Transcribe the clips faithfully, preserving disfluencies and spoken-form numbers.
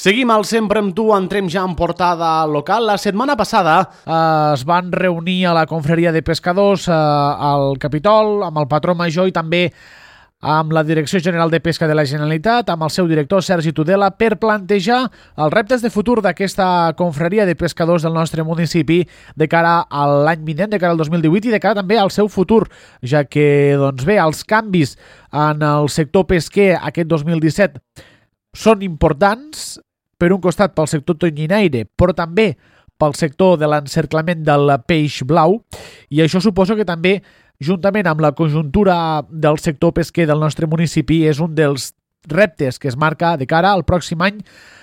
Seguim al Sempre amb tu, entrem ja en portada local. La setmana passada eh, es van reunir a la confraria de pescadors eh, al Capitol, amb el patró major i també amb la Direcció General de Pesca de la Generalitat, amb el seu director Sergi Tudela, per plantejar els reptes de futur d'aquesta confraria de pescadors del nostre municipi de cara a l'any vinent, de cara al dos mil divuit i de cara també al seu futur, ja que doncs bé, els canvis en el sector pesquer aquest dos mil disset són importants, per un costat pel sector tonyinaire, però també pel sector de l'encerclament del peix blau, i això suposo que també, juntament amb la conjuntura del sector pesquer del nostre municipi, és un dels reptes que es marca de cara al pròxim any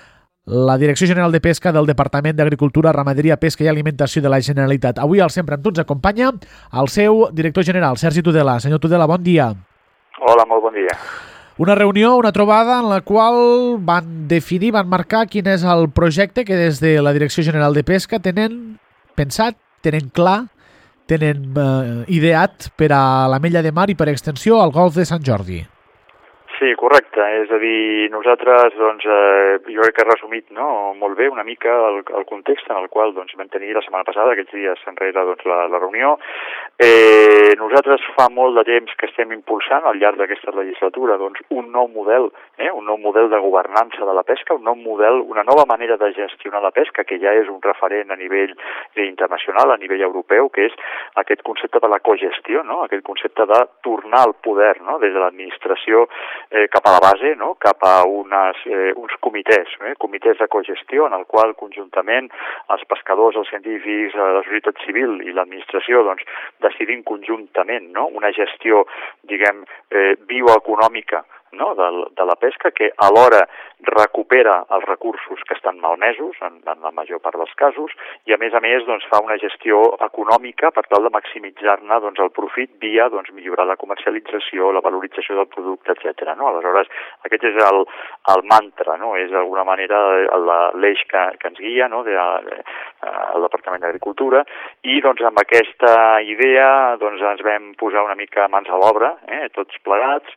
la Direcció General de Pesca del Departament d'Agricultura, Ramaderia, Pesca i Alimentació de la Generalitat. Avui al Sempre amb tu ens acompanya el seu director general, Sergi Tudela. Senyor Tudela, bon dia. Hola, molt bon dia. Una reunió, una trobada en la qual van definir, van marcar quin és el projecte que des de la Direcció General de Pesca tenen pensat, tenen clar, tenen eh, ideat per a l'Ametlla de Mar i per extensió al Golf de Sant Jordi. Sí, correcte. És a dir, nosaltres, doncs, eh, jo crec que he resumit, no?, molt bé una mica el, el context en el qual doncs, vam tenir la setmana passada, aquests dies enrere, doncs, la, la reunió. Eh, nosaltres fa molt de temps que estem impulsant al llarg d'aquesta legislatura doncs, un nou model, eh, un nou model de governança de la pesca, un nou model, una nova manera de gestionar la pesca, que ja és un referent a nivell internacional, a nivell europeu, que és aquest concepte de la cogestió, no?, aquest concepte de tornar al poder, no?, des de l'administració Eh, cap a la base, no?, cap a unes, eh, uns comitès, eh, comitès de cogestió en el qual conjuntament els pescadors, els científics, la societat civil i l'administració doncs, decidim conjuntament, no?, una gestió, diguem, eh, bioeconòmica, no?, de, de la pesca, que alhora recupera els recursos que estan malmesos en, en la major part dels casos i a més a més doncs, fa una gestió econòmica per tal de maximitzar-ne doncs, el profit via doncs, millorar la comercialització, la valorització del producte, etcètera. No? Aleshores, aquest és el, el mantra, no? És d'alguna manera l'eix que, que ens guia, no?, de, de, el Departament d'Agricultura, i doncs, amb aquesta idea doncs, ens vam posar una mica mans a l'obra, eh, tots plegats,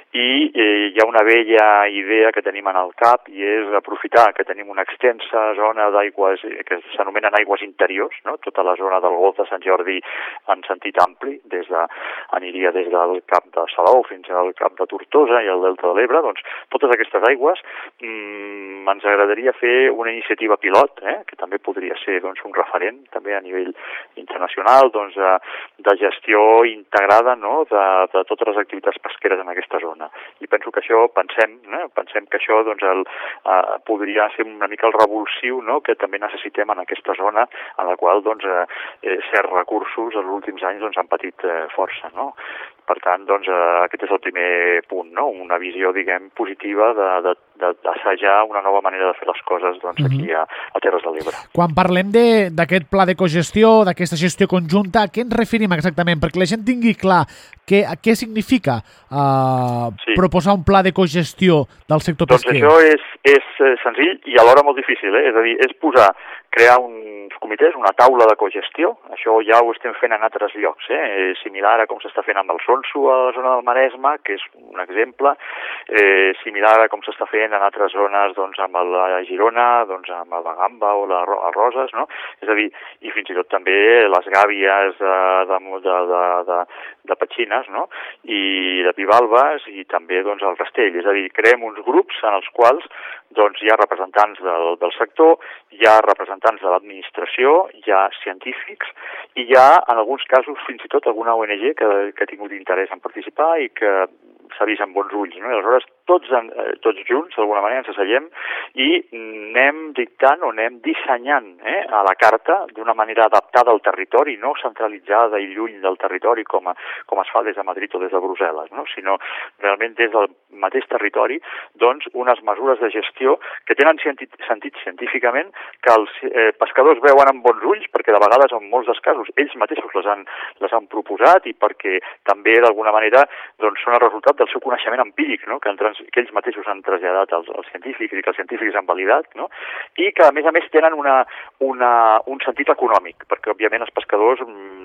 i eh, hi ha una vella idea que tenim en el cap i és aprofitar que tenim una extensa zona d'aigües que s'anomenen aigües interiors, no?, tota la zona del Golf de Sant Jordi en sentit ampli, des de, aniria des del cap de Salou fins al cap de Tortosa i el Delta de l'Ebre, doncs totes aquestes aigües mmm, ens agradaria fer una iniciativa pilot, eh, que també podria ser doncs, un referent també a nivell internacional doncs, de, de gestió integrada, no?, de, de totes les activitats pesqueres en aquesta zona. I penso que això, pensem, eh, pensem que això doncs, el, eh, podria ser una mica el revulsiu, no?, que també necessitem en aquesta zona en la qual doncs, eh, certs recursos en els últims anys doncs, han patit eh, força. No? Per tant, doncs, eh, aquest és el primer punt, no?, una visió, diguem, positiva de, de, de, d'assajar una nova manera de fer les coses doncs, aquí a, a Terres de l'Ebre. Quan parlem d'aquest pla de cogestió, d'aquesta gestió conjunta, a què ens referim exactament? Perquè la gent tingui clar què, què significa eh, sí. proposar un pla de cogestió del sector doncs pesquer. Doncs això és, és senzill i alhora molt difícil, eh? És a dir, és posar, crear uns comitès, una taula de cogestió, això ja ho estem fent en altres llocs, eh? Similar a com s'està fent amb el Sonso a la zona del Maresme, que és un exemple, eh, similar a com s'està fent en altres zones doncs, amb la Girona, doncs, amb la Gamba o la, a Roses, no? És a dir, i fins i tot també les gàbies de, de, de, de, de, de petxines, no?, i de bivalves i també doncs, el rastell. És a dir, creem uns grups en els quals doncs, hi ha representants del, del sector, hi ha representants de l'administració, hi ha científics i hi ha, en alguns casos, fins i tot alguna O N G que, que ha tingut interès en participar i que s'ha vist amb bons ulls. No? I aleshores tots, en, tots junts, d'alguna manera, ens asseiem i anem dictant o anem dissenyant eh, a la carta d'una manera adaptada al territori, no centralitzada i lluny del territori com, a, com es fa des de Madrid o des de Brussel·les, no? Sinó realment des del mateix territori, doncs, unes mesures de gestió que tenen sentit, sentit científicament, que els eh, pescadors veuen amb bons ulls, perquè de vegades, en molts dels casos, ells mateixos les han, les han proposat i perquè també, d'alguna manera, doncs, són el resultat del seu coneixement empíric, no?, que, trans, que ells mateixos han traslladat als, als científics i que els científics han validat, no?, i que, a més a més, tenen una, una, un sentit econòmic, perquè, òbviament, els pescadors mmm,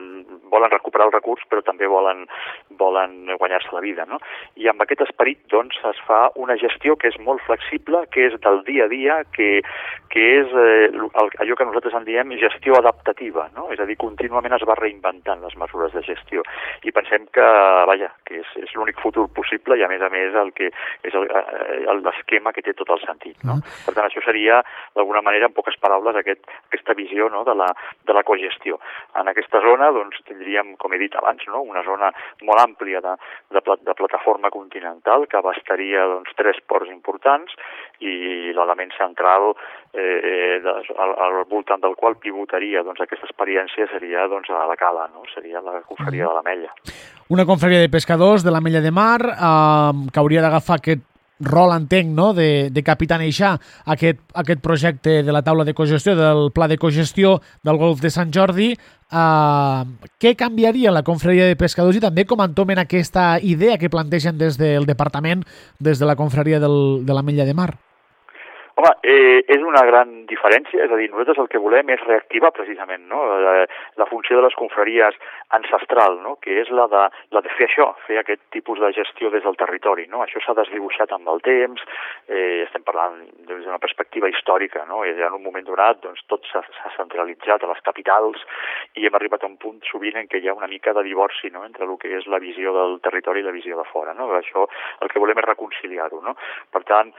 volen recuperar el recurs, però també volen, volen guanyar-se la vida, no? I amb aquest esperit, doncs, es fa una gestió que és molt flexible, que és del dia a dia, que, que és eh, allò que nosaltres en diem gestió adaptativa, no? És a dir, contínuament es va reinventant les mesures de gestió. I pensem que, vaja, que és, és l'únic futur possible i, a més a més, el que és l'esquema que té tot el sentit, no? Mm. Per tant, això seria, d'alguna manera, en poques paraules, aquest, aquesta visió, no?, de la, de la cogestió. En aquesta zona, doncs, tindríem, com he dit abans, no?, una zona molt àmplia de, de, de plataforma continental que abastaria, doncs, tres ports importants i l'element central eh, de, al, al voltant del qual pivotaria, doncs, aquesta experiència seria, doncs, a la Cala, no?, seria la confraria de l'Ametlla. Una confraria de pescadors de l'Ametlla de Mar eh, que hauria d'agafar aquest rol, entenc, no?, de, de capitanejar aquest, aquest projecte de la taula de cogestió, del pla de cogestió del Golf de Sant Jordi. Uh, què canviaria la confraria de pescadors i també com entomen aquesta idea que plantegen des del departament, des de la confraria del, de l'Ametlla de Mar? Home, eh, és una gran diferència, és a dir, nosaltres el que volem és reactivar precisament, no?, la, la funció de les confraries ancestral, no?, que és la de, la de fer això, fer aquest tipus de gestió des del territori, no? Això s'ha desdibuixat amb el temps, eh, estem parlant des d'una perspectiva històrica, no?, i en un moment donat doncs, tot s'ha centralitzat a les capitals i hem arribat a un punt sovint en què hi ha una mica de divorci, no?, entre el que és la visió del territori i la visió de fora, no? Això el que volem és reconciliar-ho, no? Per tant,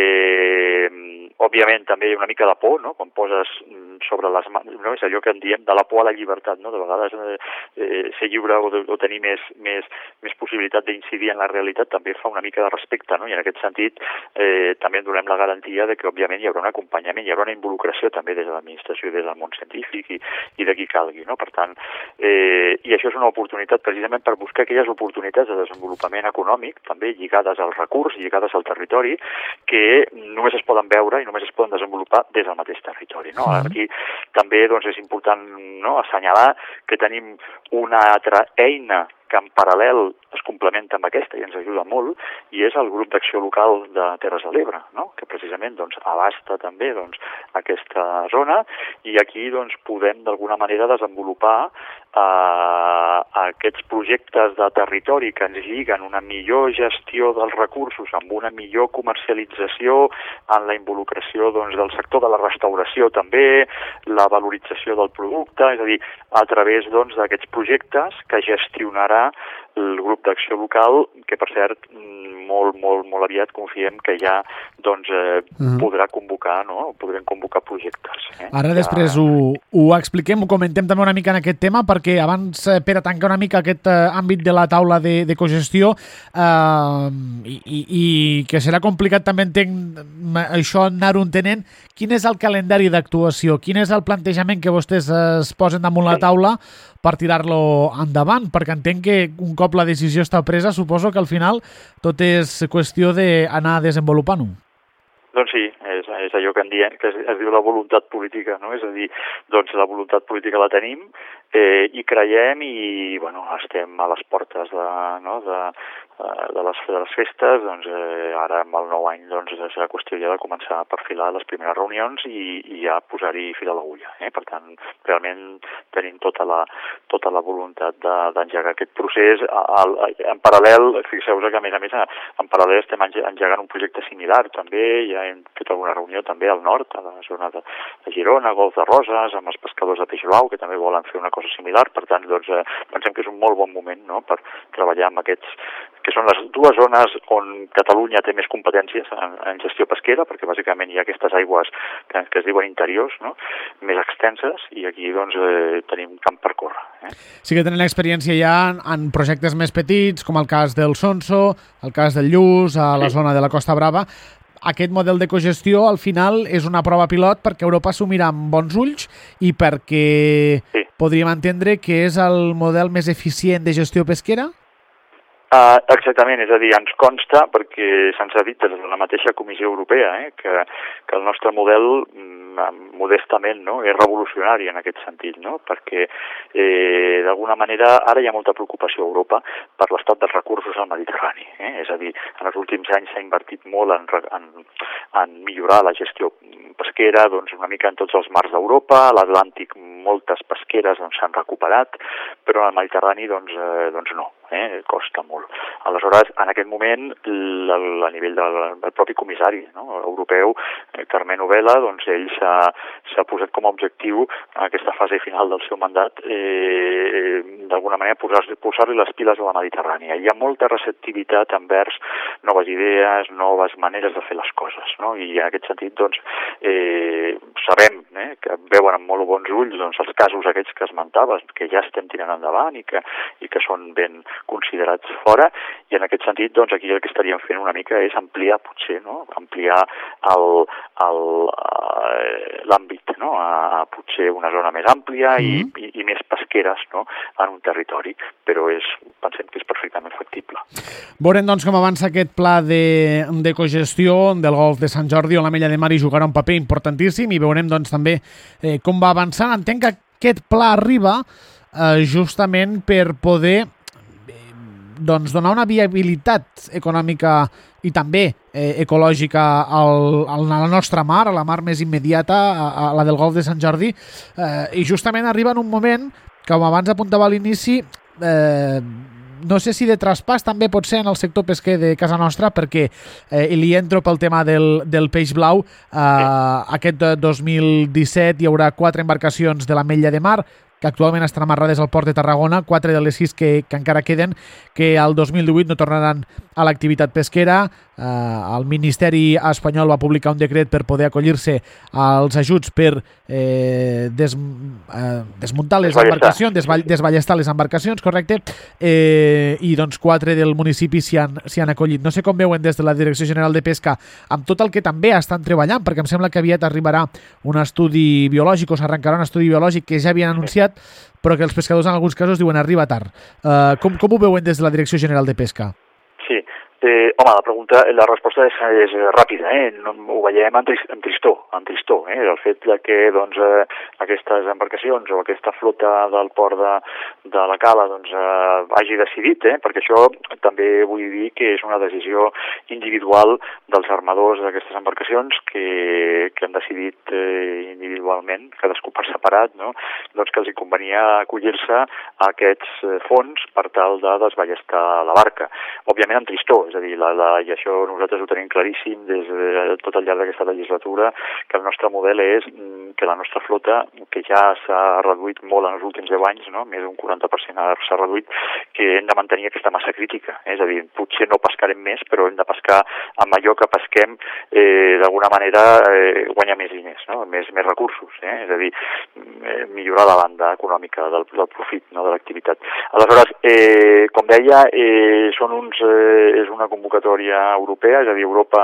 eh, òbviament també hi ha una mica de por, no?, quan poses sobre les mans, no?, és allò que en diem de la por a la llibertat, no?, de vegades eh, ser lliure o, de, o tenir més, més, més possibilitat d'incidir en la realitat també fa una mica de respecte, no?, i en aquest sentit eh, també donem la garantia de que òbviament hi haurà un acompanyament, hi haurà una involucració també des de l'administració i des del món científic i, i de qui calgui, no?, per tant, eh, i això és una oportunitat precisament per buscar aquelles oportunitats de desenvolupament econòmic, també lligades al recurs, lligades al territori, que només es poden veure i només es poden desenvolupar des del mateix territori, no? Aquí també doncs, és important, no?, assenyalar que tenim una altra eina que en paral·lel es complementa amb aquesta i ens ajuda molt, i és el grup d'acció local de Terres de l'Ebre, no?, que precisament doncs, abasta també doncs, aquesta zona, i aquí doncs, podem d'alguna manera desenvolupar eh, aquests projectes de territori que ens lliguen una millor gestió dels recursos amb una millor comercialització en la involucració doncs, del sector de la restauració també, la valorització del producte, és a dir, a través doncs, d'aquests projectes que gestionarà el grup d'acció local, que per cert molt, molt, molt aviat confiem que ja doncs, eh, uh-huh. podrà convocar, no? Podrem convocar projectes. Eh? Ara ja... després ho, ho expliquem, ho comentem també una mica en aquest tema, perquè abans, per a tancar una mica aquest eh, àmbit de la taula de, de cogestió, eh, i, i, i que serà complicat també entenc això anar-ho entenent, quin és el calendari d'actuació, quin és el plantejament que vostès es posen damunt la taula per tirar-lo endavant, perquè entenc que un cop la decisió està presa, suposo que al final tot és qüestió d'anar desenvolupant-ho. Doncs sí, és, és allò que en diem, que es, es diu la voluntat política, no? És a dir, doncs la voluntat política la tenim, eh, i creiem i, bueno, estem a les portes de, no, de, de, les, de les festes, doncs eh, ara amb el nou any doncs serà qüestió ja de començar a perfilar les primeres reunions i, i ja posar-hi fil a l'agulla, eh? Per tant, realment tenim tota la, tota la voluntat d'engegar aquest procés. Al, en paral·lel, fixeu-vos que a més a més en paral·lel estem engegant un projecte similar també, ja hem fet alguna reunió també al nord, a la zona de, de Girona, Golf de Roses, amb els pescadors de peix blau, que també volen fer una cosa similar. Per tant, doncs, eh, pensem que és un molt bon moment, no?, per treballar amb aquests, que són les dues zones on Catalunya té més competències en, en gestió pesquera, perquè bàsicament hi ha aquestes aigües que, que es diuen interiors, no?, més extenses, i aquí doncs, eh, tenim camp per córrer. Eh? Sí que tenen experiència ja en, en projectes més petits, com el cas del Sonso, el cas del Lluç, a la sí. zona de la Costa Brava. Aquest model de cogestió, al final, és una prova pilot perquè Europa s'ho mira amb bons ulls i perquè sí. podríem entendre que és el model més eficient de gestió pesquera? Uh, exactament, és a dir, ens consta, perquè se'ns ha dit des de la mateixa Comissió Europea, eh, que, que el nostre model, modestament, no?, és revolucionari en aquest sentit, no?, perquè eh, d'alguna manera ara hi ha molta preocupació a Europa per l'estat dels recursos al Mediterrani. Eh? És a dir, en els últims anys s'ha invertit molt en, en, en millorar la gestió pesquera doncs, una mica en tots els mars d'Europa, a l'Atlàntic moltes pesqueres doncs, s'han recuperat, però al Mediterrani doncs, eh, doncs no, eh? Costa molt. Aleshores, en aquest moment, l, a nivell del, del propi comissari no? europeu, eh, Carmelo Vela, doncs ell s'ha posat com a objectiu en aquesta fase final del seu mandat eh, d'alguna manera posar-li posar les piles a la Mediterrània. Hi ha molta receptivitat envers noves idees, noves maneres de fer les coses, no? I en aquest sentit, doncs, eh, sabem eh, que veuen amb molt bons ulls doncs, els casos aquests que esmentaves, que ja estem tirant endavant i que, i que són ben considerats fora, i en aquest sentit, doncs, aquí el que estaríem fent una mica és ampliar, potser, no? Ampliar l'àmbit, no? A, a potser una zona més àmplia mm-hmm. i, i, i més pesqueres, no? En un territori, però és, pensem que és perfectament factible. Veurem, doncs, com avança aquest pla de, de cogestió del Golf de Sant Jordi, on la Mella de Mar hi jugarà un paper importantíssim, i veurem, doncs, també eh, com va avançant. Entenc que aquest pla arriba eh, justament per poder doncs, donar una viabilitat econòmica i també eh, ecològica al, a la nostra mar, a la mar més immediata, a, a la del Golf de Sant Jordi, eh, i justament arriba en un moment, com abans apuntava a l'inici, eh, no sé si de traspàs també pot ser en el sector pesquer de casa nostra, perquè eh, li entro pel tema del, del peix blau. Eh, sí. Aquest dos mil disset hi haurà quatre embarcacions de la Mella de Mar, que actualment estan amarrades al port de Tarragona, quatre de les sis que, que encara queden, que al dos mil divuit no tornaran a l'activitat pesquera. Eh, el Ministeri espanyol va publicar un decret per poder acollir-se als ajuts per eh, des, eh, desmuntar les embarcacions, desball, desballestar les embarcacions, correcte, eh, i doncs quatre del municipi s'hi han, s'hi han acollit. No sé com veuen des de la Direcció General de Pesca, amb tot el que també estan treballant, perquè em sembla que aviat arribarà un estudi biològic, o s'arrencarà un estudi biològic que ja havien anunciat, però que els pescadors en alguns casos diuen arriba tard. Uh, com, com ho veuen des de la Direcció General de Pesca? Sí, eh, home, la pregunta, la resposta és, és ràpida, eh? No, ho veiem amb, trist, amb tristor, amb tristor, eh? El fet de que doncs, eh, aquestes embarcacions o aquesta flota del port de, de la Cala doncs, eh, hagi decidit, eh? Perquè això també vull dir que és una decisió individual dels armadors d'aquestes embarcacions que, que han decidit eh, individualment, cadascú per separat, no? Doncs que els hi convenia acollir-se a aquests fons per tal de desballestar la barca. Òbviament amb tristor, és a dir, la, la, i això nosaltres ho tenim claríssim des de tot al llarg d'aquesta legislatura, que el nostre model és que la nostra flota, que ja s'ha reduït molt en els últims deu anys, no? Més d'un quaranta per cent s'ha reduït, que hem de mantenir aquesta massa crítica. Eh? És a dir, potser no pescarem més, però hem de pescar amb allò que pesquem, eh, d'alguna manera eh, guanyar més diners, no? més, més recursos. Eh? És a dir, eh, millorar la banda econòmica del, del profit, no? De l'activitat. Aleshores, eh, com deia, eh, són uns, eh, és una convocatòria europea, és a dir, Europa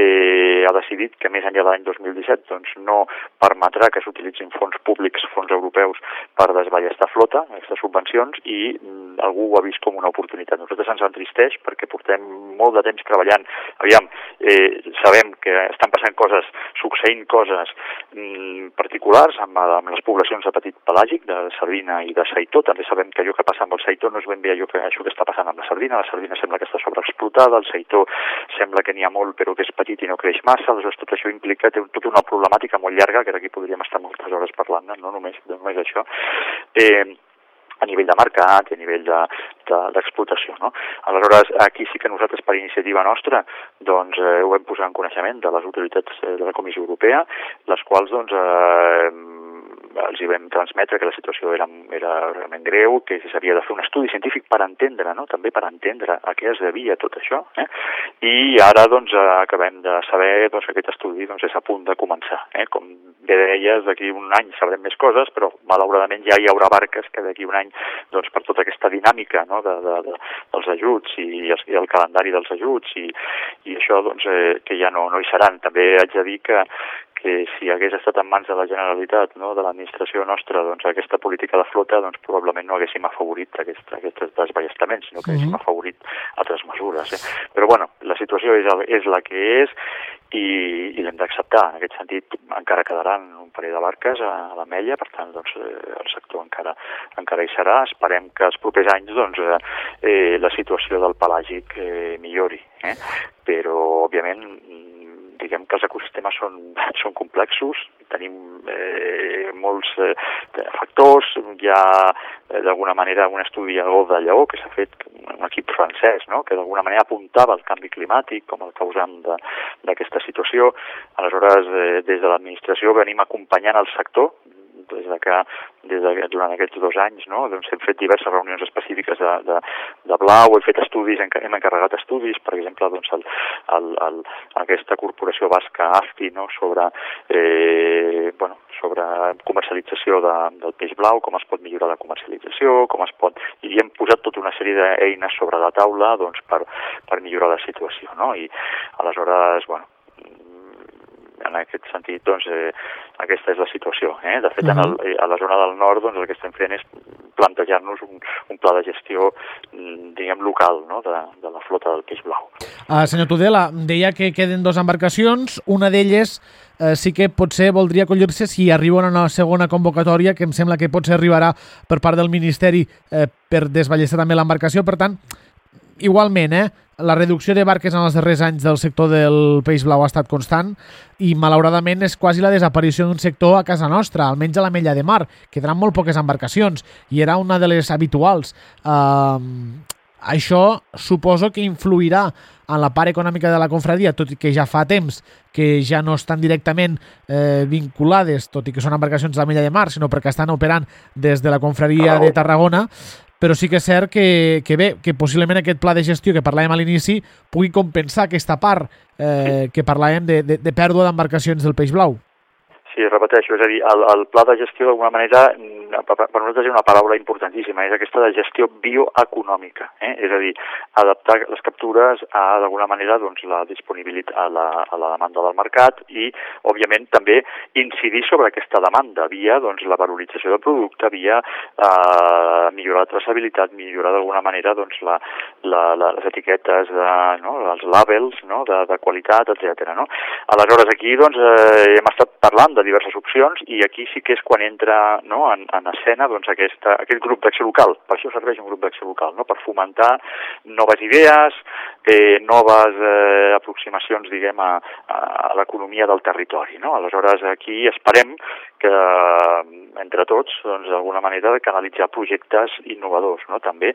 eh, ha decidit que més enllà de l'any dos mil disset doncs, no permetrà que s'utilitzin fons públics, fons europeus, per desballestar flota, aquestes subvencions, i mm, algú ho ha vist com una oportunitat. Nosaltres ens entristeix perquè portem molt de temps treballant. Aviam, eh, sabem que estan passant coses, succeint coses mm, particulars amb, amb les poblacions de petit pelàgic, de sardina i de seitó. També sabem que allò que passa amb el seitó no és ben bé allò que, això que està passant amb la sardina. La sardina sembla que està sobreexplotada, el seitó sembla que n'hi ha molt però que és petit i no creix massa. Aleshores tot això implica té tota una problemàtica molt llarga, que d'aquí podríem estar moltes hores parlant, no només, no només això. Eh, a nivell de mercat, a nivell d'explotació. De, de, no? Aleshores, aquí sí que nosaltres, per iniciativa nostra, doncs, eh, ho vam posar en coneixement de les autoritats de la Comissió Europea, les quals doncs, eh, els hi vam transmetre que la situació era, era realment greu, que s'havia de fer un estudi científic per entendre, no? També per entendre a què es devia tot això. Eh? I ara doncs, acabem de saber doncs, que aquest estudi doncs, és a punt de començar. Eh? Com bé deies, d'aquí un any sabrem més coses, però malauradament ja hi haurà barques que d'aquí un any, doncs, per tota aquesta dinàmica, no? de, de, de, dels ajuts i, i el calendari dels ajuts i, i això doncs, eh, que ja no, no hi seran. També haig de dir que que si hagués estat en mans de la Generalitat, no, de l'administració nostra, doncs aquesta política de flota, doncs probablement no haguéssim afavorit aquest, aquests desballestaments, sinó que haguéssim mm-hmm. afavorit altres mesures. Eh? Però bueno, la situació és, és la que és i, i l'hem d'acceptar. En aquest sentit, encara quedaran un parell de barques a la Mella, per tant, doncs, el sector encara, encara hi serà. Esperem que els propers anys doncs, eh, la situació del pelàgic eh, millori, eh? Però, òbviament, diguem que els ecosistemes són, són complexos, tenim eh, molts eh, factors, hi ha eh, d'alguna manera un estudi a Gol de Lleó que s'ha fet un equip francès, no?, que d'alguna manera apuntava el canvi climàtic com el causant d'aquesta situació. Aleshores, eh, des de l'administració venim acompanyant el sector, des de que des de, durant aquests dos anys, no, doncs hem fet diverses reunions específiques de, de, de blau, hem fet estudis, hem encarregat estudis, per exemple, doncs el, el, el, aquesta corporació basca A F T I, no, sobre, eh, bueno, sobre comercialització de, del peix blau, com es pot millorar la comercialització, com es pot... I hem posat tota una sèrie d'eines sobre la taula, doncs, per, per millorar la situació, no? I aleshores, bueno, en aquest sentit, doncs, eh, aquesta és la situació. Eh? De fet, uh-huh. en el, a la zona del nord, doncs, el que estem fent és plantejar-nos un, un pla de gestió, diguem, local, no?, de, de la flota del peix blau. Uh, senyor Tudela, deia que queden dues embarcacions, una d'elles eh, sí que potser voldria acollir-se si arriba una segona convocatòria, que em sembla que potser arribarà per part del Ministeri eh, per desballestar també l'embarcació. Per tant, igualment, eh, la reducció de barques en els darrers anys del sector del peix blau ha estat constant i, malauradament, és quasi la desaparició d'un sector a casa nostra, almenys a la Mella de Mar. Quedaran molt poques embarcacions i era una de les habituals. Uh, això suposo que influirà en la part econòmica de la confraria, tot i que ja fa temps que ja no estan directament eh, vinculades, tot i que són embarcacions de la Mella de Mar, sinó perquè estan operant des de la confraria de Tarragona. Però sí que és cert que, que bé, que possiblement aquest pla de gestió que parlàvem a l'inici pugui compensar aquesta part eh, que parlàvem de, de, de pèrdua d'embarcacions del peix blau. Sí, repeteixo, és a dir, el, el pla de gestió d'alguna manera, per nosaltres és una paraula importantíssima, és aquesta de gestió bioeconòmica, eh? És a dir, adaptar les captures a d'alguna manera doncs, la disponibilitat a la, a la demanda del mercat i, òbviament, també incidir sobre aquesta demanda via doncs, la valorització del producte, via eh, millorar la traçabilitat, millorar d'alguna manera doncs, la, la, la, les etiquetes, de, no? els labels, no? de, de qualitat, etcètera. No? Aleshores, aquí doncs, eh, hem estat parlant de diverses opcions i aquí sí que és quan entra, no, en, en escena doncs, aquesta, aquest grup d'acció local. Per això serveix un grup d'acció local, no? Per fomentar noves idees, eh, noves eh, aproximacions, diguem, a, a l'economia del territori. No? Aleshores, aquí esperem que entre tots, doncs, d'alguna manera, canalitzar projectes innovadors, no? També,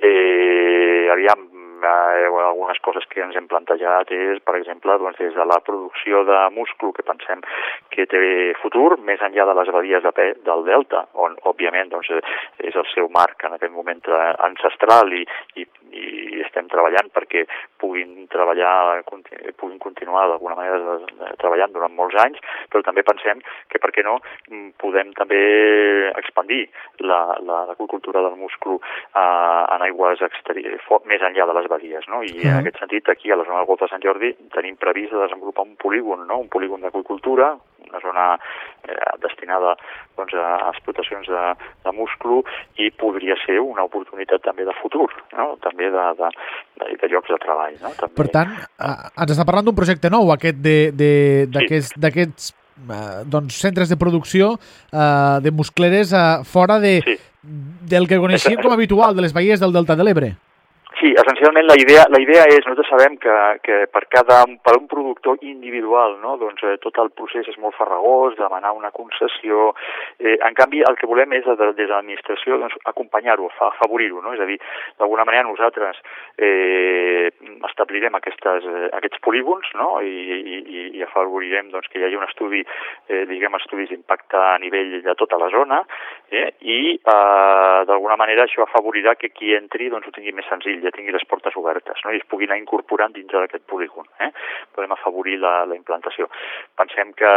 eh, aviam, Eh, algunes coses que ens hem plantejat és, per exemple, doncs, des de la producció de musclo, que pensem que té futur, més enllà de les badies de pe del delta, on, òbviament, doncs, és el seu marc en aquest moment ancestral i, i, i estem treballant perquè puguin treballar, puguin continuar d'alguna manera treballant durant molts anys, però també pensem que, per què no, podem també expandir l'aqüicultura del musclo eh, en aigües exteriors, més enllà de les badies, no? I en aquest sentit, aquí a la zona del Golf de Sant Jordi tenim previst de desenvolupar un polígon, no? Un polígon d'aqüicultura, una zona eh, destinada doncs, a explotacions de, de musclo i podria ser una oportunitat també de futur, no? També de, de, de, de llocs de treball. No? També... Per tant, eh, ens està parlant d'un projecte nou, aquest d'aquests sí. eh, doncs, centres de producció eh, de muscleres eh, fora de, sí. del que coneixíem com a habitual, de les baies del Delta de l'Ebre. Sí, essencialment la idea, la idea és, nosaltres sabem que, que per cada per un productor individual, no? Doncs eh, tot el procés és molt farragós, demanar una concessió. Eh, en canvi, el que volem és, des de l'administració, doncs, acompanyar-ho, afavorir-ho, no? És a dir, d'alguna manera nosaltres eh, establirem aquestes, eh, aquests polígons, no? I, i, i afavorirem doncs, que hi hagi un estudi, eh, diguem, estudis d'impacte a nivell de tota la zona, eh? I eh, d'alguna manera això afavorirà que qui entri doncs, ho tingui més senzill, ja tingui les portes obertes, no? I es pugui anar incorporant dintre d'aquest polígon. Eh? Podem afavorir la, la implantació. Pensem que,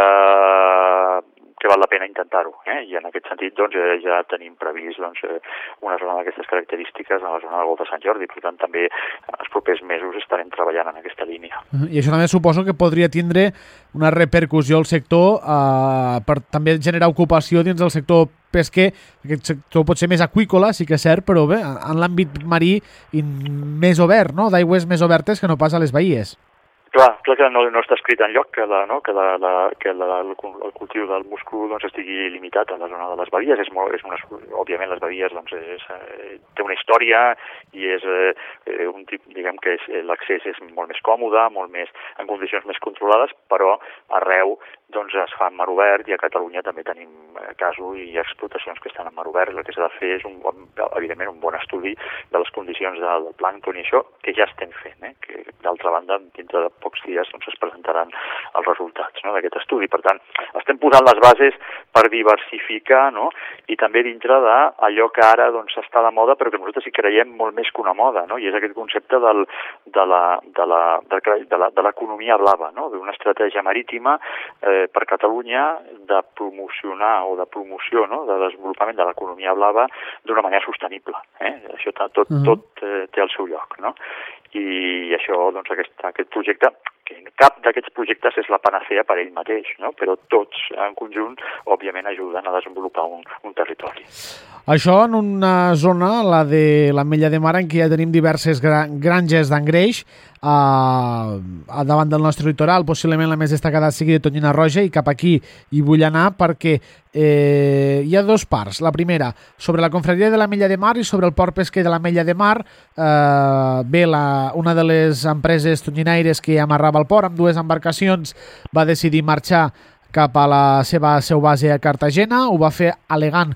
que val la pena intentar-ho, eh? I en aquest sentit doncs, ja tenim previst doncs, una zona d'aquestes característiques a la zona del Golf de Sant Jordi, per tant també en els propers mesos estarem treballant en aquesta línia. I això també suposo que podria tindre una repercussió al sector eh, per també generar ocupació dins del sector pesquer. Aquest sector pot ser més aqüícola, sí que és cert, però bé, en l'àmbit marí més obert, no? D'aigües més obertes que no pas a les baies. Clar, clar que no, no està escrit enlloc que, la, no, que, la, la, que la, el, el cultiu del musclo doncs, estigui limitat a la zona de les badies. És molt, és una, òbviament les badies doncs, és, eh, té una història i és eh, un tip, diguem que l'accés és molt més còmode, molt més en condicions més controlades, però arreu doncs, es fa en mar obert i a Catalunya també tenim casos i explotacions que estan en mar obert. El que s'ha de fer és, un bon, evidentment, un bon estudi de les condicions del plàncton i això, que ja estem fent, eh? Que d'altra banda, dintre de pocs dies doncs, es presentaran els resultats, no?, d'aquest estudi. Per tant, estem posant les bases per diversificar, no?, i també dintre d'allò que ara doncs, està de moda, però que nosaltres hi creiem molt més que una moda, no?, i és aquest concepte del, de la, de la, de la, de l'economia blava, no?, d'una estratègia marítima eh, per Catalunya de promocionar o de promoció, no?, de desenvolupament de l'economia blava d'una manera sostenible. Eh? Això tot, mm-hmm. tot eh, té el seu lloc, no?, i això, doncs, aquest, aquest projecte, que cap d'aquests projectes és la panacea per ell mateix, no? Però tots en conjunt, òbviament, ajuden a desenvolupar un, un territori. Això en una zona, la de l'Ametlla de Mar, en què ja tenim diverses gran, granges d'engreix, a, a davant del nostre litoral. Possiblement la més destacada sigui de Tonyina Roja, i cap aquí hi vull anar perquè eh, hi ha dos parts. La primera, sobre la confraria de l'Ametlla de Mar i sobre el port pesquer de l'Ametlla de Mar. Eh, bé, la, una de les empreses tonyinaires que amarrava el port amb dues embarcacions va decidir marxar cap a la seva seu base a Cartagena. Ho va fer alegant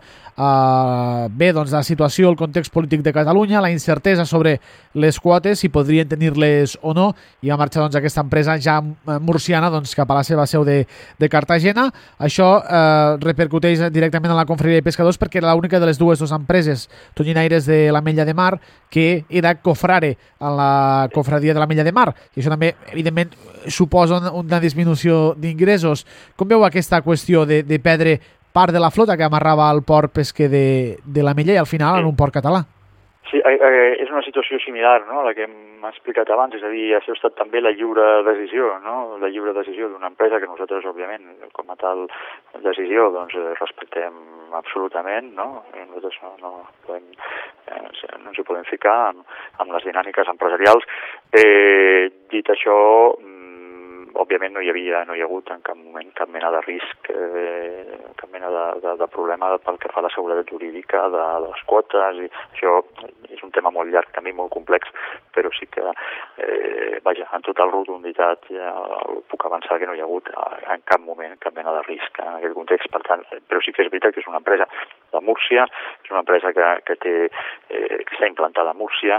Uh, bé, doncs la situació, el context polític de Catalunya, la incertesa sobre les quotes, si podrien tenir-les o no, i va marxar doncs, aquesta empresa ja murciana doncs, cap a la seva seu de, de Cartagena. Això uh, repercuteix directament en la confraria de pescadors perquè era l'única de les dues dos empreses tonyinaires de l'Ametlla de Mar que era cofrare en la confraria de l'Ametlla de Mar, i això també, evidentment, suposa una disminució d'ingressos. Com veu aquesta qüestió de, de perdre part de la flota que amarrava al port pesquer de, de l'Ametlla i al final en un port català? Sí, eh, és una situació similar, no?, a la que hem explicat abans, és a dir, ha estat també la lliure decisió, no?, la lliure decisió d'una empresa que nosaltres, òbviament, com a tal decisió, doncs, respectem absolutament, no?, i nosaltres no, no, podem, eh, no ens hi podem ficar amb, amb les dinàmiques empresarials. Eh, dit això, òbviament no hi havia, no hi ha hagut en cap moment cap mena de risc, eh, cap mena de, de, de problema pel que fa a la seguretat jurídica de, de les quotes, i això és un tema molt llarg, també molt complex, però sí que, eh, vaja, en total rotunditat ja puc avançar que no hi ha hagut en cap moment cap mena de risc en aquest context. Per tant, però sí que és veritat que és una empresa de Múrcia, és una empresa que, que, té, eh, que està implantada a Múrcia,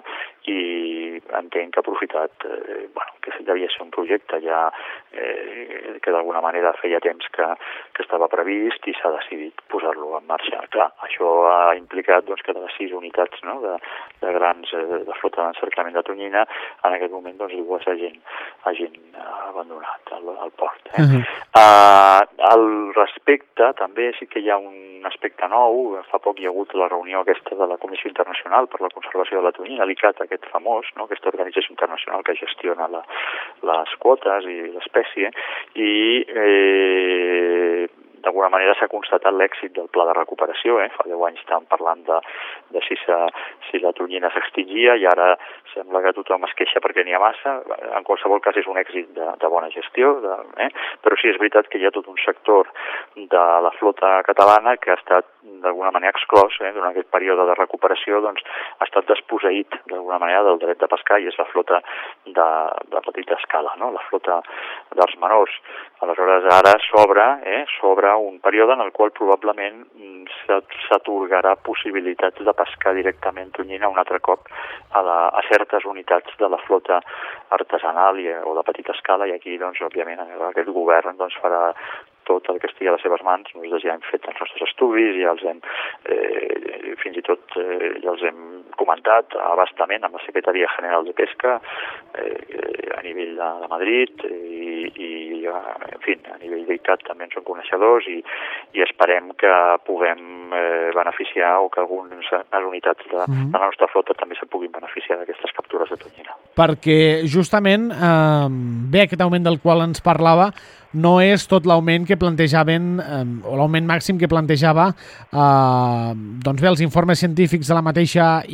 i entenc que ha aprofitat, eh, bueno, que devia ser un projecte ja eh, que d'alguna manera feia temps que, que estava previst i s'ha decidit posar-lo en marxa. Clar, això ha implicat doncs, que de les sis unitats, no?, de, de grans eh, de flota d'encerclament de Tonyina, en aquest moment doncs, dues hagin, hagin abandonat el, el port. Eh? Uh-huh. uh, al respecte, també sí que hi ha un aspecte nou. Fa poc hi ha hagut la reunió aquesta de la Comissió Internacional per la Conservació de la Tonyina, l'I C A T, aquest famós, no?, aquesta organització internacional que gestiona la, les quotes i l'espècie, i eh, d'alguna manera s'ha constatat l'èxit del pla de recuperació. Eh? Fa deu anys estàvem parlant de, de si, si la tonyina s'extingia, i ara sembla que tothom es queixa perquè n'hi ha massa. En qualsevol cas és un èxit de, de bona gestió, de, eh? Però sí és veritat que hi ha tot un sector de la flota catalana que ha estat d'alguna manera exclòs, eh? Durant aquest període de recuperació, doncs, ha estat desposseït d'alguna manera del dret de pescar, i és la flota de, de petita escala, no?, la flota dels menors. Aleshores ara s'obre eh, s'obre un període en el qual probablement s'atorgarà possibilitats de pescar directament tonyina un altre cop a, la, a certes unitats de la flota artesanal i, o de petita escala, i aquí, doncs, òbviament, aquest govern doncs, farà tot el que estigui a les seves mans. Nosaltres ja hem fet els nostres estudis, ja els hem, eh, fins i tot eh, ja els hem comentat abastament amb la Secretaria General de Pesca eh, a nivell de, de Madrid, i, i en fi, a nivell d'I C A T també en són coneixedors, i, i esperem que puguem eh, beneficiar, o que algunes unitats de, mm-hmm. de la nostra flota també se puguin beneficiar d'aquestes captures de tonyina. Perquè justament eh, bé, aquest augment del qual ens parlava no és tot l'augment que plantejaven, eh, o l'augment màxim que plantejava eh, doncs bé, els informes científics de la mateixa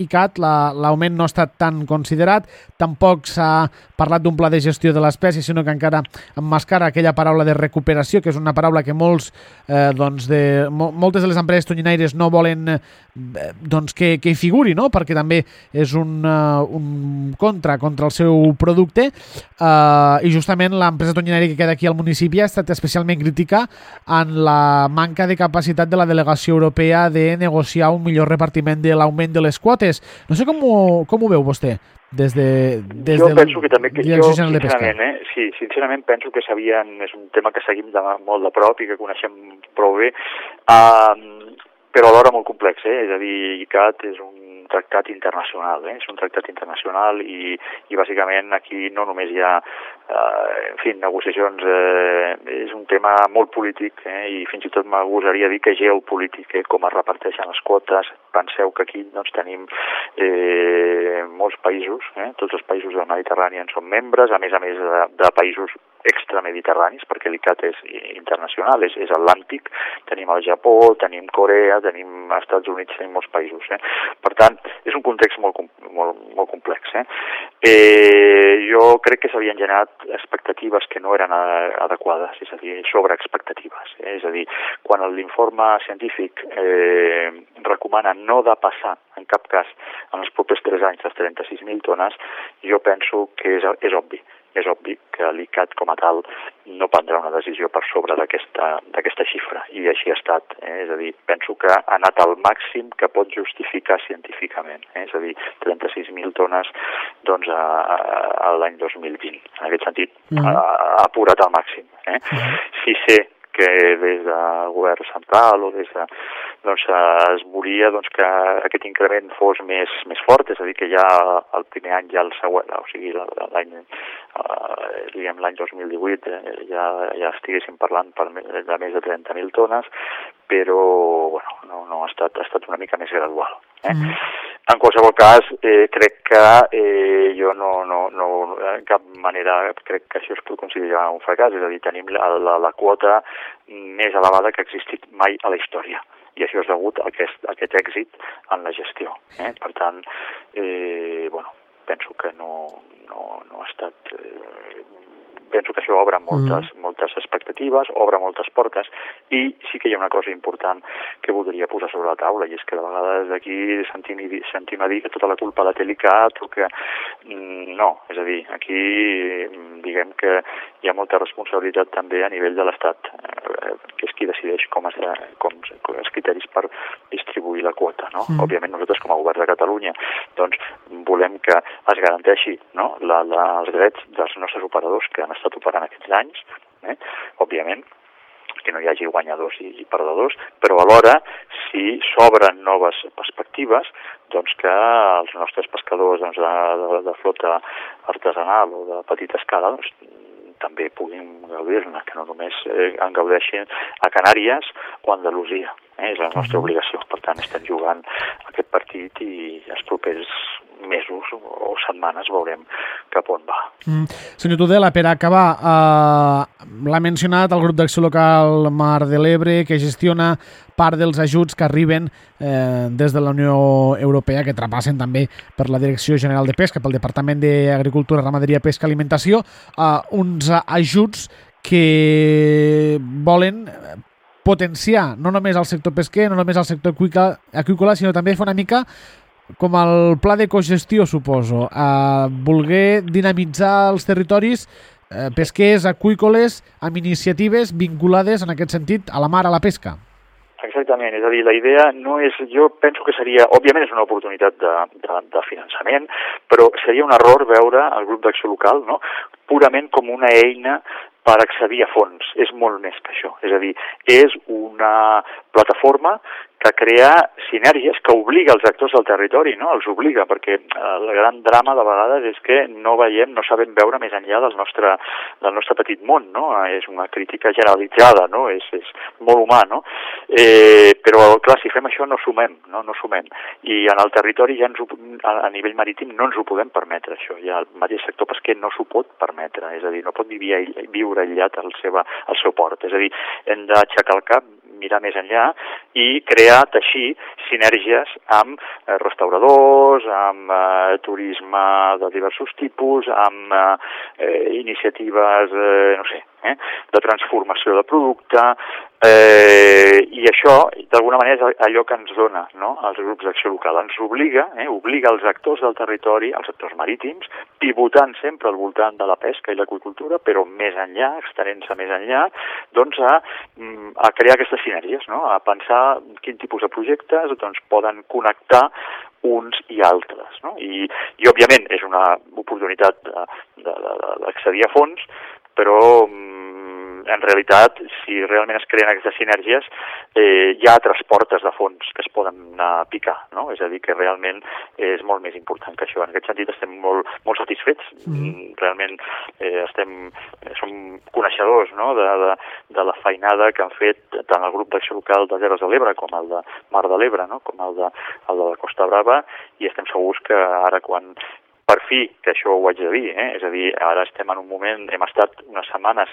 ICAT l'augment no ha estat tan considerat, tampoc s'ha parlat d'un pla de gestió de l'espècie, sinó que encara emmascara aquella paraula de recuperació, que és una paraula que molts, eh, doncs de, mo, moltes de les empreses tonyinaires no volen eh, doncs que, que hi figuri, no? Perquè també és un, uh, un contra contra el seu producte, eh, i justament l'empresa tonyinaire que queda aquí al municipi ha estat especialment crítica en la manca de capacitat de la delegació europea de negociar un millor repartiment de l'augment de les quotes. No sé com ho, com ho veu vostè des de des jo del penso que també que jo, General de Pesca. sincerament, eh, sí, sincerament penso que sabien, és un tema que seguim de, molt de prop i que coneixem prou bé, uh, però alhora molt complex, eh? És a dir, ICAT és un tractat internacional, eh? És un tractat internacional i, i bàsicament aquí no només hi ha eh, en fi, negociacions, eh, és un tema molt polític, eh? I fins i tot m'agosaria dir que geopolític, eh? Com es reparteixen les quotes. Penseu que aquí doncs, tenim eh, molts països, eh? Tots els països del Mediterrani en són membres, a més a més de, de països extramediterranis, perquè l'ICAT és internacional, és, és atlàntic, tenim el Japó, tenim Corea, tenim els Estats Units, tenim molts països. Eh? Per tant, és un context molt, molt, molt complex. Eh? Eh, jo crec que s'havien generat expectatives que no eren adequades, és a dir, sobreexpectatives. Eh? És a dir, quan l'informe científic eh, recomana no de passar, en cap cas, en els propers tres anys, les trenta-sis mil tones, jo penso que és, és obvi. És obvi que l'ICAT com a tal no prendrà una decisió per sobre d'aquesta xifra, i així ha estat. Eh? És a dir, penso que ha anat al màxim que pot justificar científicament. Eh? És a dir, trenta-sis mil tones doncs, a, a l'any dos mil vint. En aquest sentit, mm. ha, ha apurat al màxim. Eh? Mm. Si sé que des del govern central o des de, doncs, es volia doncs, que aquest increment fos més, més fort, és a dir, que ja el primer any ja el següent, o sigui, l'any eh, diguem l'any dos mil divuit eh, ja, ja estiguéssim parlant per de més de trenta mil tones, però bueno, no, no ha, estat, ha estat una mica més gradual. Eh? Mm. En qualsevol cas, eh, crec que eh, jo no, no, no, en cap manera crec que això es pot considerar un fracàs, és a dir, tenim la, la, la quota més elevada que ha existit mai a la història, i això és degut a aquest, a aquest èxit en la gestió. Eh? Per tant, eh, bueno, penso que no, no, no ha estat... Eh, penso que això obre moltes, mm. moltes expectatives, obre moltes portes, i sí que hi ha una cosa important que voldria posar sobre la taula, i és que de vegades d'aquí sentim, sentim a dir que tota la culpa la té l'ICAT, o que no, és a dir, aquí diguem que hi ha molta responsabilitat també a nivell de l'Estat, eh, que és qui decideix com es, com, com els criteris per distribuir la quota, no? Mm. Òbviament nosaltres com a govern de Catalunya doncs volem que es garanteixi, no? la, la, els drets dels nostres operadors que han estat operant aquests anys, eh? Òbviament, que no hi hagi guanyadors i, i perdedors, però alhora, si s'obren noves perspectives, doncs que els nostres pescadors doncs, de, de, de flota artesanal o de petita escala doncs, també puguin gaudir-ne, que no només eh, en gaudeixin a Canàries o a Andalusia. Eh? És la nostra obligació. Per tant, estem jugant aquest partit i els propers mesos o setmanes veurem cap on va. Mm. Senyor Tudela, per acabar, eh, l'ha mencionat el grup d'acció local Mar de l'Ebre, que gestiona part dels ajuts que arriben eh, des de la Unió Europea, que trapassen també per la Direcció General de Pesca, pel Departament d'Agricultura, Ramaderia, Pesca i Alimentació, eh, uns ajuts que volen potenciar no només el sector pesquer, no només el sector aqüícola, sinó també fer una mica com el pla de cogestió, suposo, a voler dinamitzar els territoris eh, pesquers, aqüícoles, amb iniciatives vinculades, en aquest sentit, a la mar, a la pesca. Exactament, és a dir, la idea no és, jo penso que seria, òbviament és una oportunitat de, de, de finançament, però seria un error veure el grup d'acció local, no?, purament com una eina per accedir a fons. És molt més que això. És a dir, és una plataforma que crea sinergies, que obliga els actors del territori, no? Els obliga, perquè el gran drama de vegades és que no veiem, no sabem veure més enllà del nostre, del nostre petit món, no? És una crítica generalitzada, no? És, és molt humà, no? Eh, però, clar, si fem això no sumem, no? No sumem. I en el territori ja ens ho, a nivell marítim no ens ho podem permetre, això. Ja el mateix sector pesquer no s'ho pot permetre, és a dir, no pot viure, viure aïllat al, seva, al seu port. És a dir, hem d'aixecar el cap, mirar més enllà i crear, teixir sinergies amb eh, restauradors, amb eh, turisme de diversos tipus, amb eh, iniciatives, eh, no sé, eh, de transformació de producte, eh, i això, d'alguna manera, és allò que ens dona, no?, els grups d'acció local. Ens obliga, eh, obliga els actors del territori, els actors marítims, pivotant sempre al voltant de la pesca i l'aqüicultura, però més enllà, extenent-se més enllà, doncs a, a crear aquestes sinergies, no?, a pensar quin tipus de projectes doncs, poden connectar uns i altres, no? I, i òbviament és una oportunitat d'accedir a fons, però en realitat, si realment es creen aquestes sinergies, eh, hi ha altres portes de fons que es poden anar a picar, no? És a dir, que realment és molt més important que això. En aquest sentit estem molt, molt satisfets. Mm. Realment eh, estem, som coneixedors, no?, de, de, de la feinada que han fet tant el grup d'acció local de Terres de l'Ebre com el de Mar de l'Ebre, no?, com el de, el de la Costa Brava, i estem segurs que ara quan per fi, que això ho haig de dir, eh? És a dir, ara estem en un moment, hem estat unes setmanes,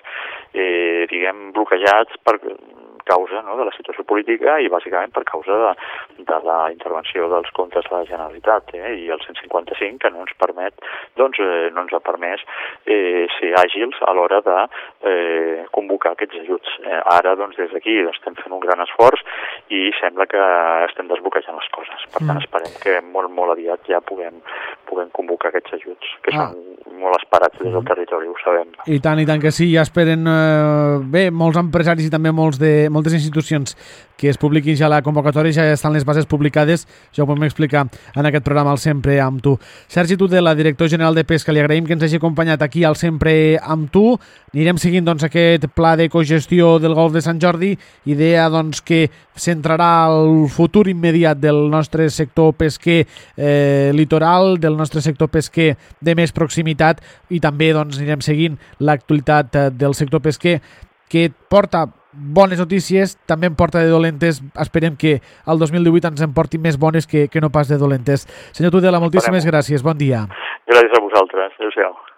eh, diguem, bloquejats per causa, no?, de la situació política i bàsicament per causa de, de la intervenció dels comptes de la Generalitat, eh? I el cent cinquanta cinc que no ens permet, doncs eh, no ens ha permès eh, ser àgils a l'hora de eh, convocar aquests ajuts. Eh, ara, doncs, des d'aquí doncs, estem fent un gran esforç i sembla que estem desbloquejant les coses. Per tant, esperem que molt, molt aviat ja puguem, puguem convocar aquests ajuts, que ah. són molt esperats des del territori, ho sabem. I tant, i tant que sí, ja esperen eh, bé, molts empresaris i també molts de, moltes institucions que es publiquin ja la convocatòria, ja estan les bases publicades, ja ho podem explicar en aquest programa al Sempre amb tu. Sergi Tudela, director general de Pesca, li agraïm que ens hagi acompanyat aquí al Sempre amb tu. Anirem seguint doncs, aquest pla de cogestió del Golf de Sant Jordi, idea doncs, que centrarà el futur immediat del nostre sector pesquer eh, litoral, del nostre sector pesquer de més proximitat, i també doncs, anirem seguint l'actualitat eh, del sector pesquer, que porta bones notícies, també en porta de dolentes. Esperem que el dos mil divuit ens en porti més bones que, que no pas de dolentes. Senyor Tudela, moltíssimes gràcies. Bon dia. Gràcies a vosaltres. Adéu-siau.